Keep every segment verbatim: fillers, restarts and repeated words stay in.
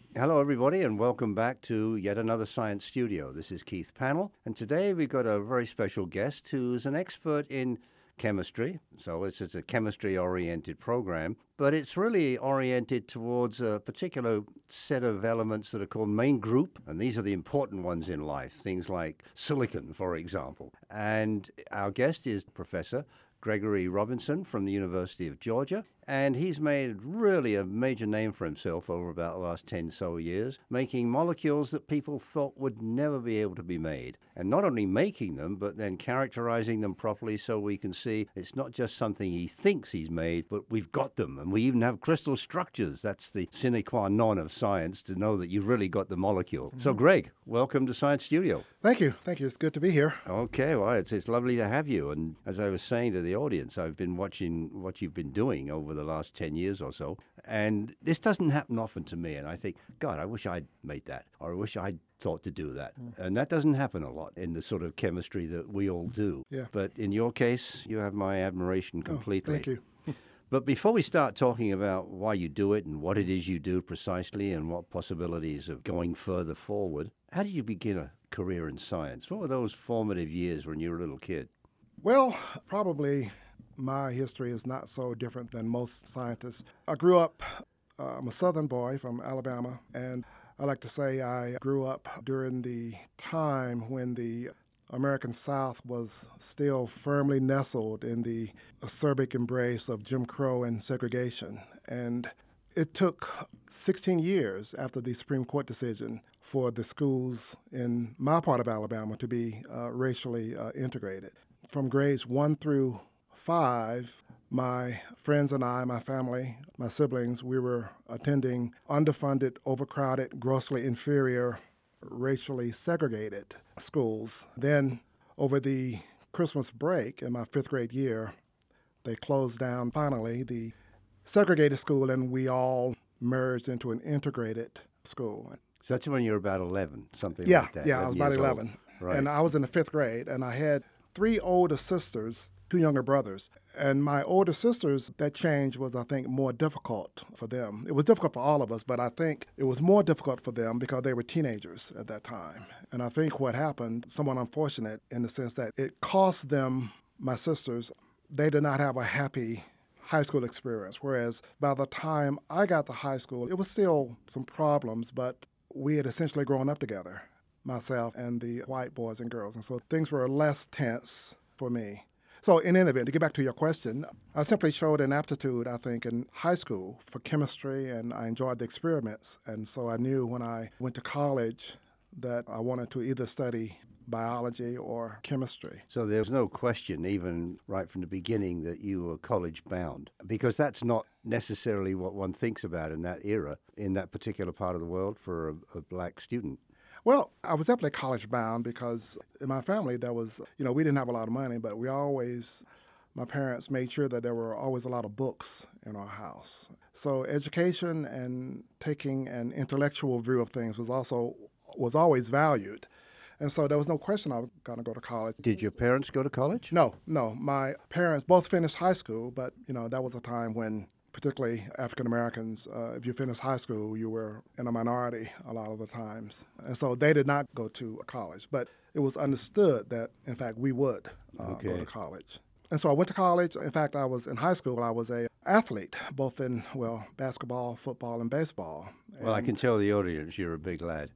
Hello, everybody, and welcome back to yet another Science Studio. This is Keith Pannell, and today we've got a very special guest who's an expert in chemistry. So it's, it's a chemistry-oriented program, but it's really oriented towards a particular set of elements that are called main group, and these are the important ones in life, things like silicon, for example. And our guest is Professor Gregory Robinson from the University of Georgia, and he's made really a major name for himself over about the last ten so years, making molecules that people thought would never be able to be made. And not only making them, but then characterizing them properly so we can see it's not just something he thinks he's made, but we've got them, and we even have crystal structures. That's the sine qua non of science, to know that you've really got the molecule. Mm-hmm. So, Greg, welcome to Science Studio. Thank you. Thank you. It's good to be here. Okay, well, it's, it's lovely to have you. And as I was saying to the audience, I've been watching what you've been doing over the last ten years or so, and this doesn't happen often to me. And I think, God, I wish I'd made that, or I wish I'd thought to do that. Mm. And that doesn't happen a lot in the sort of chemistry that we all do. Yeah. But in your case, you have my admiration completely. Oh, thank you. But before we start talking about why you do it and what it is you do precisely and what possibilities of going further forward, how did you begin a career in science? What were those formative years when you were a little kid? Well, probably my history is not so different than most scientists. I grew up, uh, I'm a Southern boy from Alabama, and I like to say I grew up during the time when the American South was still firmly nestled in the acerbic embrace of Jim Crow and segregation. And it took sixteen years after the Supreme Court decision for the schools in my part of Alabama to be uh, racially uh, integrated. From grades one through five, my friends and I, my family, my siblings, we were attending underfunded, overcrowded, grossly inferior, racially segregated schools. Then, over the Christmas break in my fifth grade year, they closed down finally the segregated school, and we all merged into an integrated school. So that's when you were about eleven, something yeah, like that. Yeah, I was about eleven. Right. And I was in the fifth grade, and I had three older sisters, two younger brothers. And my older sisters, that change was, I think, more difficult for them. It was difficult for all of us, but I think it was more difficult for them because they were teenagers at that time. And I think what happened, somewhat unfortunate in the sense that it cost them, my sisters, they did not have a happy high school experience. Whereas by the time I got to high school, it was still some problems, but we had essentially grown up together, myself and the white boys and girls. And so things were less tense for me. So in any event, to get back to your question, I simply showed an aptitude, I think, in high school for chemistry, and I enjoyed the experiments. And so I knew when I went to college that I wanted to either study biology or chemistry. So there's no question, even right from the beginning, that you were college-bound, because that's not necessarily what one thinks about in that era, in that particular part of the world for a, a black student. Well, I was definitely college-bound because in my family there was, you know, we didn't have a lot of money, but we always, my parents made sure that there were always a lot of books in our house. So education and taking an intellectual view of things was also, was always valued. And so there was no question I was going to go to college. Did your parents go to college? No, no. My parents both finished high school, but, you know, that was a time when particularly African Americans, uh, if you finished high school, you were in a minority a lot of the times. And so they did not go to college. But it was understood that, in fact, we would uh, okay. go to college. And so I went to college. In fact, I was in high school, I was a athlete, both in, well, basketball, football, and baseball. Well, and, I can tell the audience you're a big lad.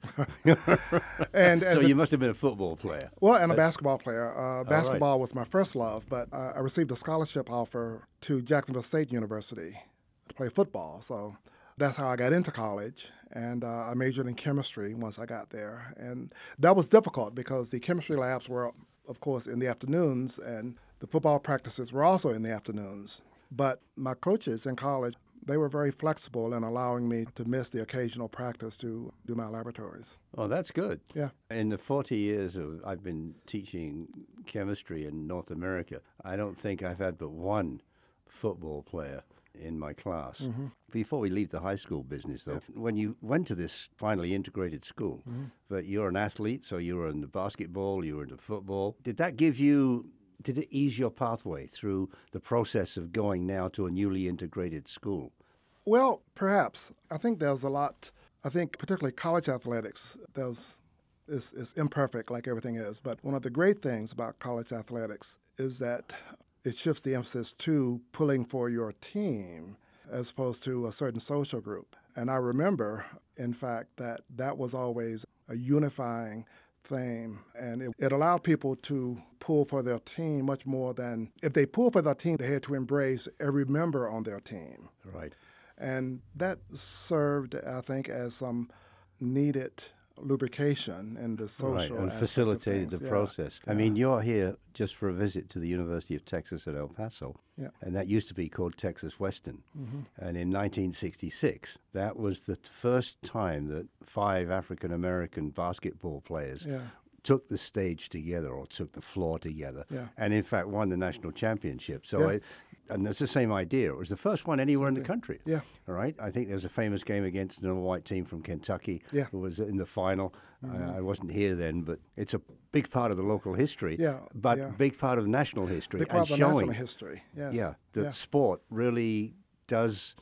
and so a, you must have been a football player. Well, and That's, a basketball player. Uh, basketball right. was my first love, but uh, I received a scholarship offer to Jacksonville State University to play football. So that's how I got into college, and uh, I majored in chemistry once I got there. And that was difficult because the chemistry labs were, of course, in the afternoons, and the football practices were also in the afternoons. But my coaches in college, they were very flexible in allowing me to miss the occasional practice to do my laboratories. Oh, that's good. Yeah. In the forty years of I've been teaching chemistry in North America, I don't think I've had but one football player in my class. Mm-hmm. Before we leave the high school business, though, yeah. when you went to this finally integrated school, mm-hmm. but you're an athlete, so you were into basketball, you were into football, did that give you, did it ease your pathway through the process of going now to a newly integrated school? Well, perhaps. I think there's a lot I think particularly college athletics, there's is, is imperfect like everything is. But one of the great things about college athletics is that it shifts the emphasis to pulling for your team as opposed to a certain social group. And I remember, in fact, that that was always a unifying thing, and it, it allowed people to pull for their team much more than if they pull for their team, they had to embrace every member on their team. Right. And that served, I think, as some needed lubrication in the social Right, and aspect facilitated of the things. process. Yeah. I mean, you're here just for a visit to the University of Texas at El Paso, Yeah. and that used to be called Texas Western. Mm-hmm. And in nineteen sixty-six, that was the first time that five African-American basketball players Yeah. took the stage together or took the floor together, Yeah. and in fact won the national championship. So, Yeah. it, and it's the same idea. It was the first one anywhere in the country. Yeah. All right. I think there was a famous game against an all-white team from Kentucky. Yeah. Who was in the final. Mm-hmm. I, I wasn't here then, but it's a big part of the local history. Yeah, But yeah. big part of national history. Big part and of the showing, national history. Yes. yeah, that Yeah. sport really does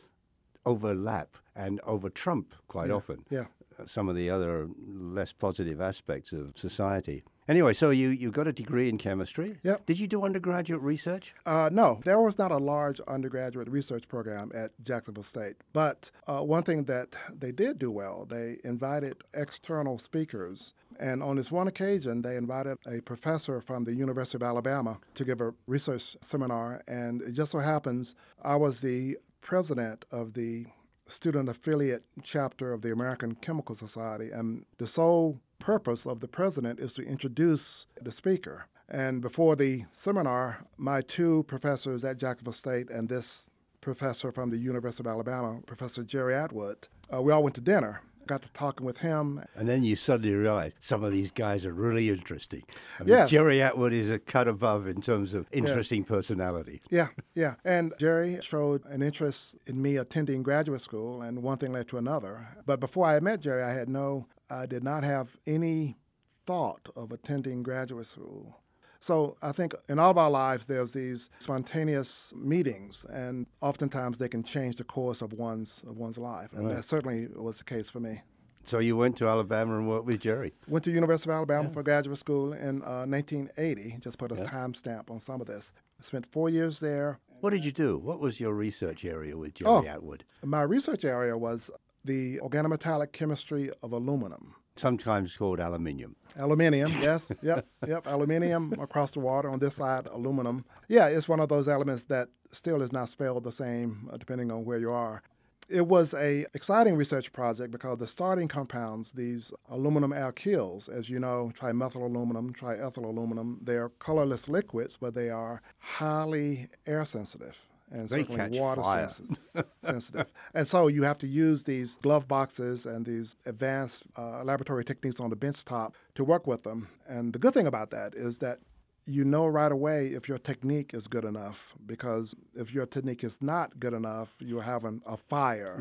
overlap and over trump quite Yeah. often Yeah. uh, some of the other less positive aspects of society. Anyway, so you, you got a degree in chemistry. Yep. Did you do undergraduate research? Uh, no, there was not a large undergraduate research program at Jacksonville State. But uh, one thing that they did do well, they invited external speakers. And on this one occasion, they invited a professor from the University of Alabama to give a research seminar. And it just so happens I was the president of the student affiliate chapter of the American Chemical Society. And the sole purpose of the president is to introduce the speaker. And before the seminar, my two professors at Jacksonville State and this professor from the University of Alabama, Professor Jerry Atwood, uh, we all went to dinner. Got to talking with him. And then you suddenly realize some of these guys are really interesting. I mean, Yes. Jerry Atwood is a cut above in terms of interesting personality. Yeah, yeah. And Jerry showed an interest in me attending graduate school, and one thing led to another. But before I met Jerry, I had no, I did not have any thought of attending graduate school. So I think in all of our lives, there's these spontaneous meetings, and oftentimes they can change the course of one's of one's life. And Right. that certainly was the case for me. So you went to Alabama and worked with Jerry. Went to University of Alabama for graduate school in uh, nineteen eighty. Just put a Yeah. timestamp on some of this. Spent four years there. What did you do? What was your research area with Jerry Oh. Atwood? My research area was the organometallic chemistry of aluminum. Sometimes called aluminium. Aluminium, yes, yep, yep. Aluminium across the water. On this side, aluminum. Yeah, it's one of those elements that still is not spelled the same uh, depending on where you are. It was a exciting research project because the starting compounds, these aluminum alkyls, as you know, trimethyl aluminum, triethyl aluminum, they're colorless liquids, but they are highly air sensitive. And They certainly catch water fire. sensitive, sensitive. And so you have to use these glove boxes and these advanced uh, laboratory techniques on the bench top to work with them. And the good thing about that is that you know right away if your technique is good enough, because if your technique is not good enough, you're having a fire.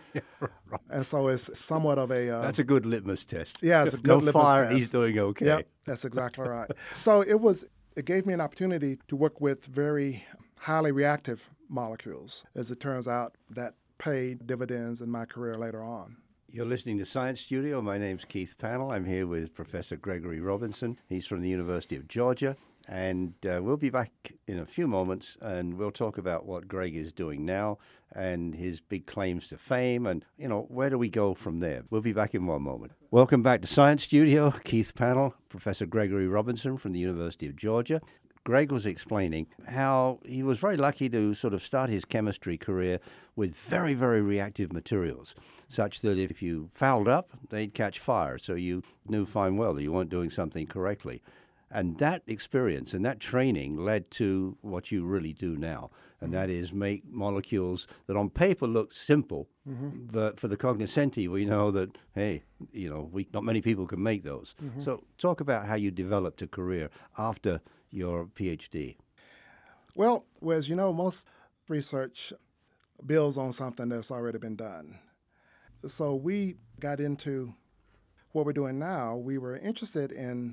And so it's somewhat of a... Uh, That's a good litmus test. Yeah, it's a good no litmus fire, test. he's doing okay. Yep, that's exactly right. So it was. It gave me an opportunity to work with very highly reactive molecules, as it turns out, that paid dividends in my career later on. You're listening to Science Studio. My name's Keith Pannell. I'm here with Professor Gregory Robinson. He's from the University of Georgia. And uh, we'll be back in a few moments, and we'll talk about what Greg is doing now and his big claims to fame and, you know, where do we go from there? We'll be back in one moment. Welcome back to Science Studio. Keith Pannell, Professor Gregory Robinson from the University of Georgia. Greg was explaining how he was very lucky to sort of start his chemistry career with very, very reactive materials, such that if you fouled up, they'd catch fire. So you knew fine well that you weren't doing something correctly. And that experience and that training led to what you really do now, and that is make molecules that on paper look simple, mm-hmm. but for the cognoscenti, we know that, hey, you know, we not many people can make those. Mm-hmm. So talk about how you developed a career after your PhD. Well, as you know, most research builds on something that's already been done. So we got into what we're doing now. We were interested in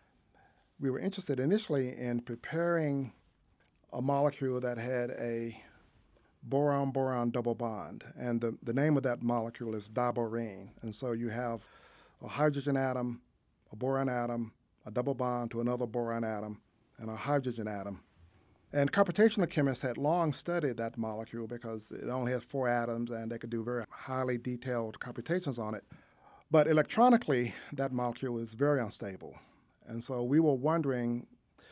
We were interested initially in preparing a molecule that had a boron-boron double bond. And the, the name of that molecule is diborane. And so you have a hydrogen atom, a boron atom, a double bond to another boron atom, and a hydrogen atom. And computational chemists had long studied that molecule because it only has four atoms and they could do very highly detailed computations on it. But electronically, that molecule is very unstable. And so we were wondering,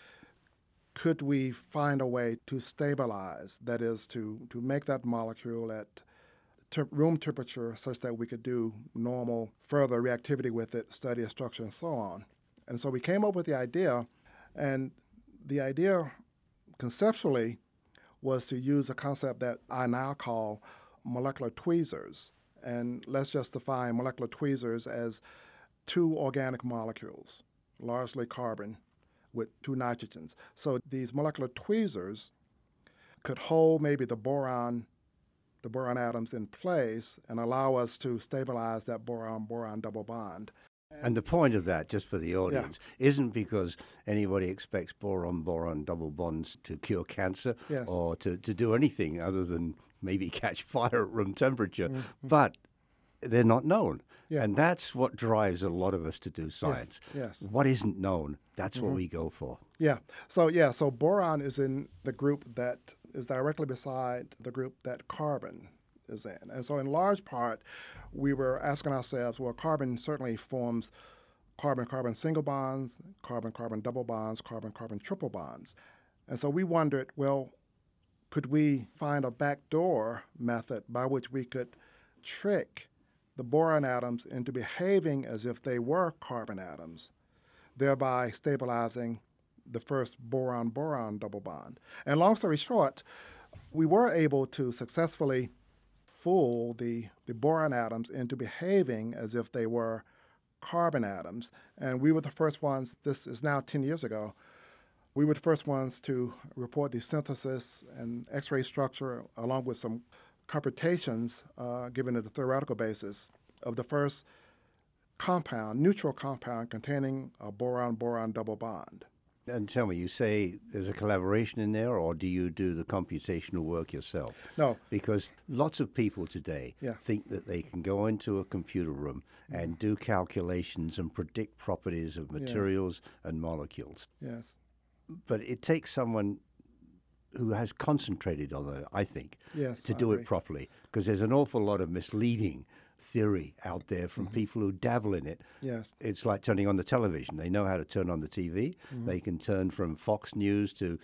could we find a way to stabilize, that is, to, to make that molecule at te- room temperature such that we could do normal further reactivity with it, study its structure, and so on. And so we came up with the idea, and the idea conceptually was to use a concept that I now call molecular tweezers. And let's just define molecular tweezers as two organic molecules, largely carbon, with two nitrogens. So these molecular tweezers could hold maybe the boron, the boron atoms in place and allow us to stabilize that boron-boron double bond. And the point of that, just for the audience, yeah. isn't because anybody expects boron-boron double bonds to cure cancer yes. or to, to do anything other than maybe catch fire at room temperature, mm-hmm. but they're not known. Yeah. And that's what drives a lot of us to do science. Yes. yes. What isn't known, that's mm-hmm. what we go for. Yeah. So, yeah, so boron is in the group that is directly beside the group that carbon is in. And so in large part, we were asking ourselves, well, carbon certainly forms carbon-carbon single bonds, carbon-carbon double bonds, carbon-carbon triple bonds. And so we wondered, well, could we find a backdoor method by which we could trick the boron atoms into behaving as if they were carbon atoms, thereby stabilizing the first boron-boron double bond? And long story short, we were able to successfully fool the, the boron atoms into behaving as if they were carbon atoms. And we were the first ones, this is now ten years ago, we were the first ones to report the synthesis and X-ray structure along with some computations, uh, given it a theoretical basis, of the first compound, neutral compound containing a boron-boron double bond. And tell me, you say there's a collaboration in there, or do you do the computational work yourself? No. Because lots of people today yeah. think that they can go into a computer room mm-hmm. and do calculations and predict properties of materials yeah. and molecules. Yes. But it takes someone who has concentrated on it, I think, yes, to I do agree. it properly. Because there's an awful lot of misleading theory out there from mm-hmm. people who dabble in it. Yes. It's like turning on the television. They know how to turn on the T V. Mm-hmm. They can turn from Fox News to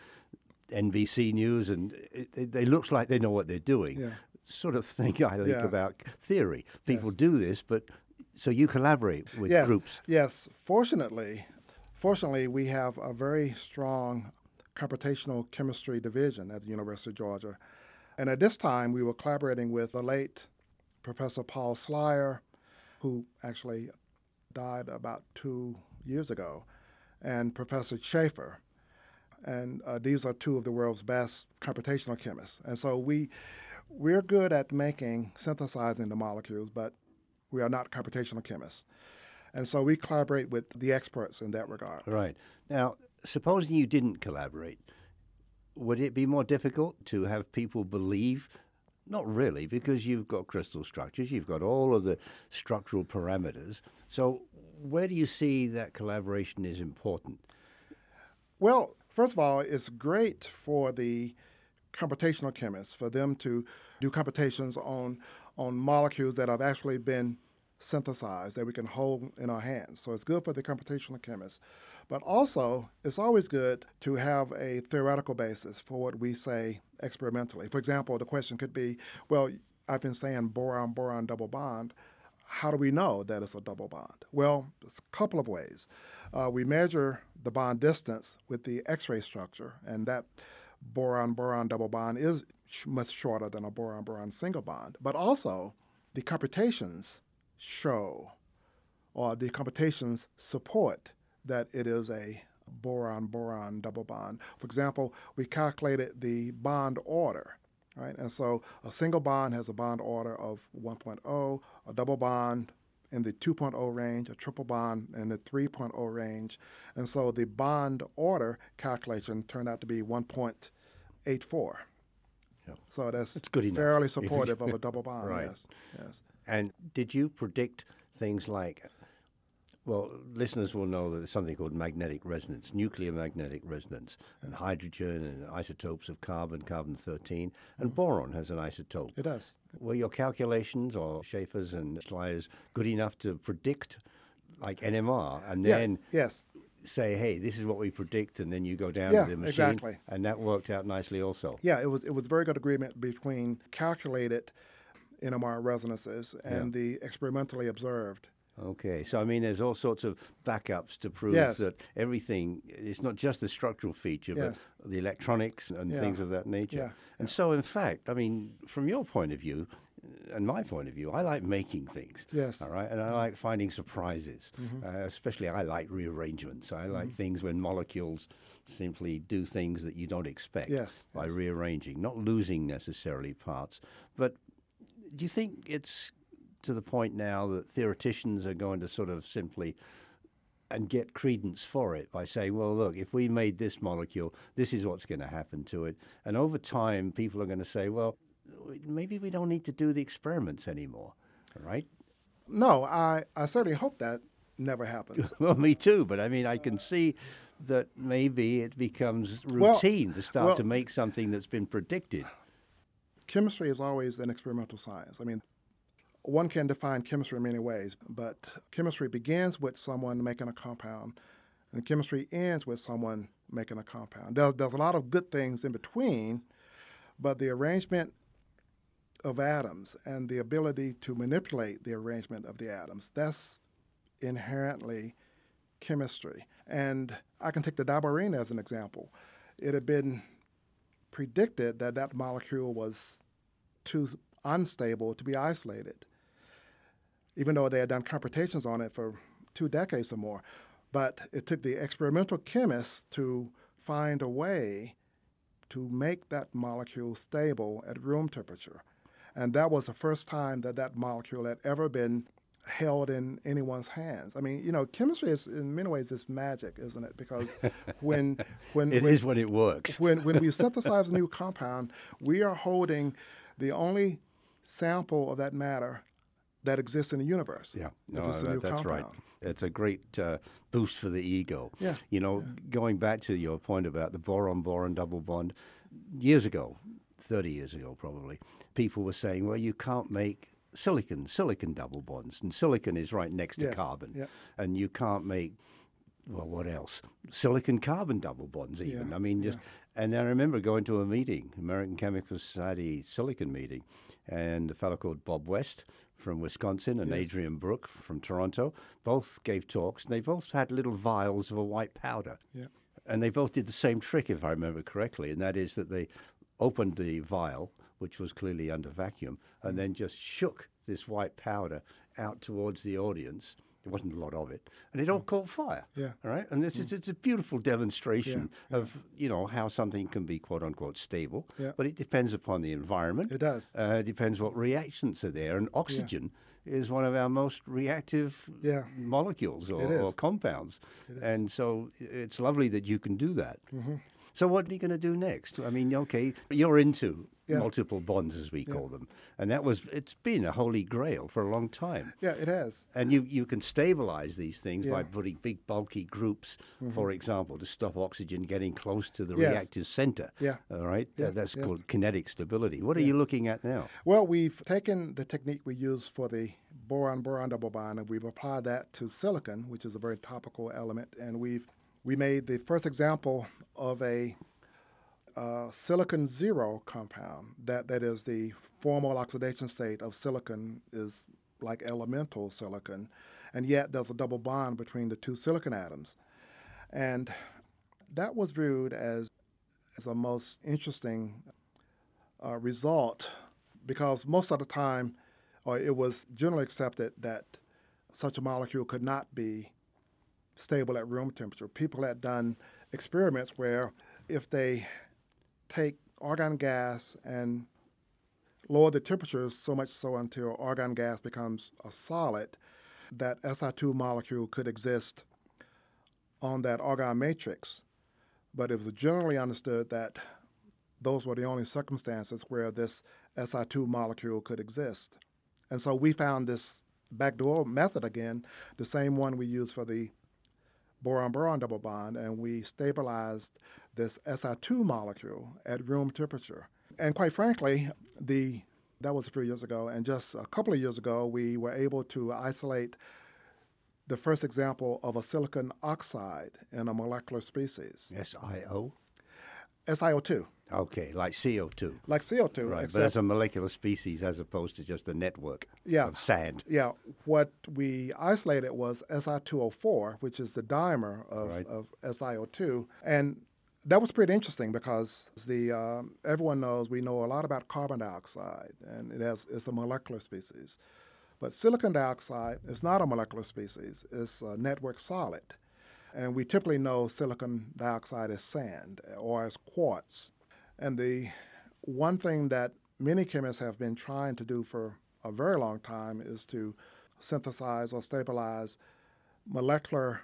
N B C News, and it, it, it looks like they know what they're doing. Yeah. Sort of thing I think yeah. about theory. People yes. do this, but so you collaborate with yes. groups. Yes. Fortunately, fortunately, we have a very strong computational chemistry division at the University of Georgia. And at this time, we were collaborating with the late Professor Paul Slyer, who actually died about two years ago, and Professor Schaefer. And uh, these are two of the world's best computational chemists. And so we, we're good at making, synthesizing the molecules, but we are not computational chemists. And so we collaborate with the experts in that regard. Right. Now, supposing you didn't collaborate, would it be more difficult to have people believe? Not really, because you've got crystal structures, you've got all of the structural parameters. So where do you see that collaboration is important? Well, first of all, it's great for the computational chemists, for them to do computations on, on molecules that have actually been synthesized, that we can hold in our hands. So it's good for the computational chemists. But also, it's always good to have a theoretical basis for what we say experimentally. For example, the question could be, well, I've been saying boron-boron double bond. How do we know that it's a double bond? Well, there's a couple of ways. Uh, we measure the bond distance with the X-ray structure, and that boron-boron double bond is sh- much shorter than a boron-boron single bond. But also, the computations show, or the computations support, that it is a boron-boron double bond. For example, we calculated the bond order, right? And so a single bond has a bond order of one point zero, a double bond in the two point zero range, a triple bond in the three point zero range. And so the bond order calculation turned out to be one point eight four. Yeah. So that's It's good enough. fairly If it's- supportive of a double bond. Right. Yes. Yes. And did you predict things like, well, listeners will know that there's something called magnetic resonance, nuclear magnetic resonance, and hydrogen and isotopes of carbon, carbon thirteen, and boron has an isotope. It does. Were your calculations or Schaefer's and Schleier's good enough to predict like N M R and then yeah. Yes. say, hey, this is what we predict, and then you go down Yeah, to the machine? exactly. And that worked out nicely also. Yeah, it was it was very good agreement between calculated N M R resonances and Yeah. the experimentally observed. Okay, so I mean, there's all sorts of backups to prove Yes. that everything, it's not just the structural feature, Yes. but the electronics and Yeah. things of that nature. Yeah, And so, in fact, I mean, from your point of view, and my point of view, I like making things. Yes. All right, and I like finding surprises. Uh, especially, I like rearrangements. I like things when molecules simply do things that you don't expect Yes, by yes. rearranging, not losing necessarily parts. But do you think it's to the point now that theoreticians are going to sort of simply and get credence for it by saying, well, look, if we made this molecule, this is what's going to happen to it. And over time, people are going to say, well, maybe we don't need to do the experiments anymore, right? No, I, I certainly hope that never happens. Well, me too, but I mean, I can see that maybe it becomes Well, routine to start well- to make something that's been predicted. Chemistry is always an experimental science. I mean, one can define chemistry in many ways, but chemistry begins with someone making a compound, and chemistry ends with someone making a compound. There, there's a lot of good things in between, but the arrangement of atoms and the ability to manipulate the arrangement of the atoms, that's inherently chemistry. And I can take the diborane as an example. It had been predicted that that molecule was too unstable to be isolated, even though they had done computations on it for two decades or more. But it took the experimental chemists to find a way to make that molecule stable at room temperature. And that was the first time that that molecule had ever been held in anyone's hands. I mean, you know, chemistry is in many ways is magic, isn't it? Because when when It when, is when it works. when when we synthesize a new compound, we are holding the only sample of that matter that exists in the universe. Yeah, if no, it's a that- new that's right. compound. It's a great uh, boost for the ego. Yeah, You know, going back to your point about the boron-boron double bond, years ago, thirty years ago probably, people were saying, well, you can't make silicon, silicon double bonds, and silicon is right next to Yes, carbon, yeah. and you can't make, well, what else? Silicon carbon double bonds even. Yeah, I mean, just, and I remember going to a meeting, American Chemical Society silicon meeting, and a fellow called Bob West from Wisconsin and Yes. Adrian Brook from Toronto both gave talks, and they both had little vials of a white powder. Yeah. And they both did the same trick, if I remember correctly, and that is that they opened the vial, which was clearly under vacuum, and then just shook this white powder out towards the audience. There wasn't a lot of it, and it all caught fire. Yeah. All right, and this is it's a beautiful demonstration of you know how something can be quote unquote stable, Yeah. but it depends upon the environment. It does. Uh, it depends what reactions are there, and oxygen is one of our most reactive Yeah. molecules or, It is. or compounds, It is. and so it's lovely that you can do that. Mm-hmm. So what are you going to do next? I mean, okay, you're into Yeah. multiple bonds, as we call them, and that was it's been a holy grail for a long time. Yeah, it has. And you, you can stabilize these things by Yeah. Mm-hmm. putting big bulky groups, for example, to stop oxygen getting close to the Yes. reactive center. Yeah. All right. Yeah, Uh, that's yes. called kinetic stability. What are you looking at now? Well, we've taken the technique we use for the boron-boron double bond, and we've applied that to silicon, which is a very topical element, and we've we made the first example of a uh, silicon zero compound. That that is the formal oxidation state of silicon is like elemental silicon, and yet there's a double bond between the two silicon atoms, and that was viewed as as a most interesting uh, result because most of the time, or it was generally accepted that such a molecule could not be stable at room temperature. People had done experiments where if they take argon gas and lower the temperatures so much so until argon gas becomes a solid, that S I two molecule could exist on that argon matrix. But it was generally understood that those were the only circumstances where this S I two molecule could exist. And so we found this backdoor method again, the same one we used for the boron-boron double bond, and we stabilized this S I two molecule at room temperature. And quite frankly, the that was a few years ago, and just a couple of years ago, we were able to isolate the first example of a silicon oxide in a molecular species. S I O? S I O two. Okay, like C O two. Like C O two. Right, except, but it's a molecular species as opposed to just a network yeah, of sand. Yeah, what we isolated was S I two O four, which is the dimer of, Right. of S I O two. And that was pretty interesting because the um, everyone knows, we know a lot about carbon dioxide, and it has, it's a molecular species. But silicon dioxide is not a molecular species. It's a network solid. And we typically know silicon dioxide as sand or as quartz. And the one thing that many chemists have been trying to do for a very long time is to synthesize or stabilize molecular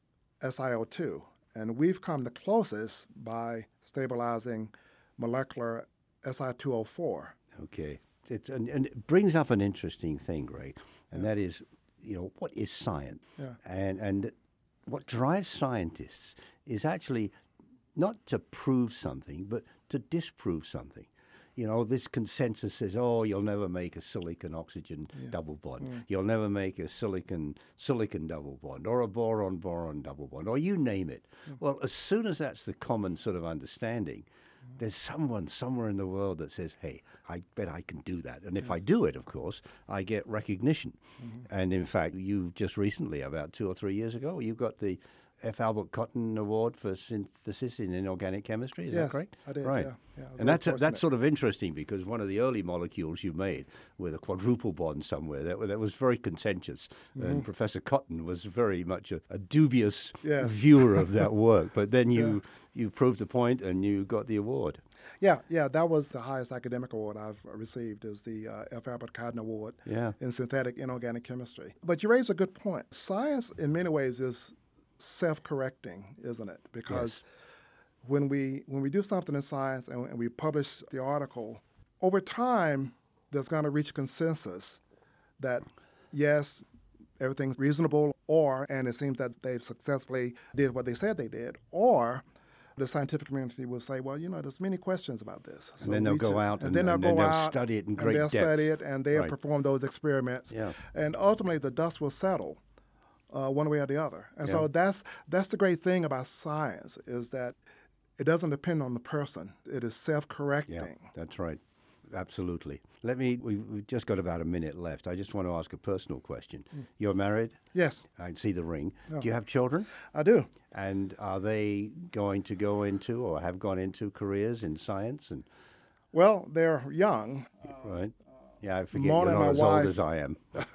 S I O two. And we've come the closest by stabilizing molecular S I two O four. Okay. It's, and, and it brings up an interesting thing, Greg, and that is, you know, what is science? Yeah. And, and what drives scientists is actually not to prove something, but to disprove something. You know, this consensus says, oh, you'll never make a silicon-oxygen Yeah. double bond. Mm. You'll never make a silicon-silicon double bond or a boron-boron double bond, or you name it. Mm. Well, as soon as that's the common sort of understanding, Mm. there's someone somewhere in the world that says, hey, I bet I can do that. And if I do it, of course, I get recognition. Mm-hmm. And in fact, you just recently, about two or three years ago, you got the F. Albert Cotton Award for Synthesis in Inorganic Chemistry. Is Yes, that correct? I did, Right. yeah. Yeah, I was and very that's a, fortunate. that's sort of interesting because one of the early molecules you made with a quadruple bond somewhere, that, that was very contentious. And Professor Cotton was very much a, a dubious Yes. viewer of that work. But then you, Yeah. you proved the point and you got the award. Yeah, yeah, that was the highest academic award I've received, is the uh, F. Albert Cotton Award Yeah. in synthetic inorganic chemistry. But you raise a good point. Science, in many ways, is self-correcting, isn't it? Because when we when we do something in science and, and we publish the article, over time, there's going to reach consensus that, yes, everything's reasonable, or, and it seems that they've successfully did what they said they did, or the scientific community will say, well, you know, there's many questions about this. And then they'll we go should- out and- then they'll and then go they'll out study it in and great they'll depth. study it and they'll Right. perform those experiments. Yeah. And ultimately, the dust will settle uh, one way or the other. And so Yeah. that's that's the great thing about science, is that it doesn't depend on the person. It is self-correcting. Yeah, that's right. Absolutely. Let me, we, we've just got about a minute left. I just want to ask a personal question. You're married? Yes, I can see the ring. Oh. Do you have children? I do. And are they going to go into or have gone into careers in science? And Well, they're young. right? Yeah, I forget Mona you're and not my as old wife- as I am.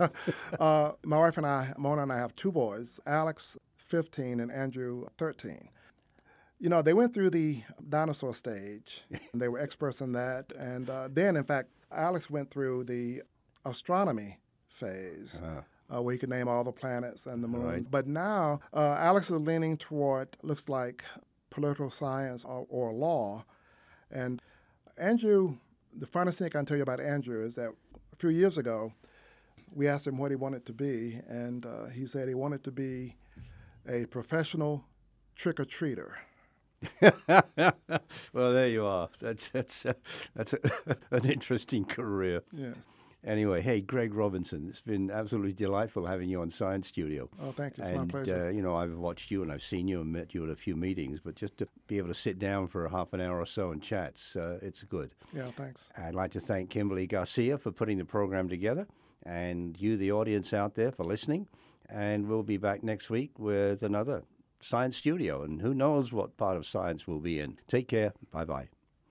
uh, my wife and I, Mona and I, have two boys, Alex, fifteen, and Andrew, thirteen. You know, they went through the dinosaur stage. And they were experts in that. And uh, then, in fact, Alex went through the astronomy phase, uh, where he could name all the planets and the moons. Right. But now, uh, Alex is leaning toward, looks like, political science or, or law. And Andrew, the funniest thing I can tell you about Andrew is that a few years ago, we asked him what he wanted to be, and uh, he said he wanted to be a professional trick-or-treater. Well, there you are. That's that's uh, that's a, an interesting career. Yes. Anyway, hey, Greg Robinson, it's been absolutely delightful having you on Science Studio. Oh, thank you. It's and, my pleasure. Uh, you know, I've watched you and I've seen you and met you at a few meetings, but just to be able to sit down for a half an hour or so and chats, uh, it's good. Yeah, thanks. I'd like to thank Kimberly Garcia for putting the program together, and you, the audience out there, for listening. And we'll be back next week with another Science Studio, and who knows what part of science we'll be in. Take care. Bye-bye.